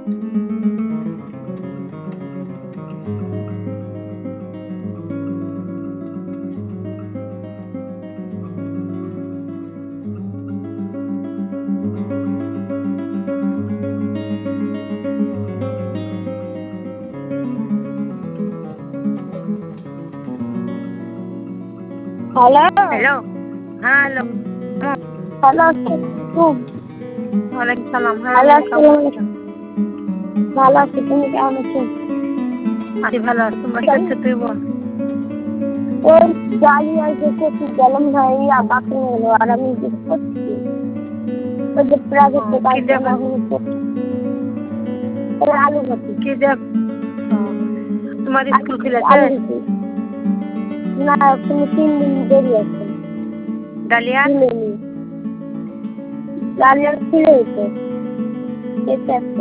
Hello. Hello. হ্যাঁ, hello. Hello. ওয়ালাইকুম সালাম। হ্যাঁ, ভালো কেমন আছি। আছো? ভালো আছি, তুমি কেমন আছো? আমি ভালো আছি। তোমরা কি করছো তুই বল? ওই ডালিয়া দেখেছি গেলাম ভাই বাকি হলো আর আমি করছি ওই যে প্রাইভেট কি দেখো? আলু ভাতি কি দেখ? তোমার স্কুল খুলেছে? আলু ভাতি না, তুমি 3 দিন দেরি আছে। ডালিয়া? খুলেনি, ডালিয়া খুলে হইতো।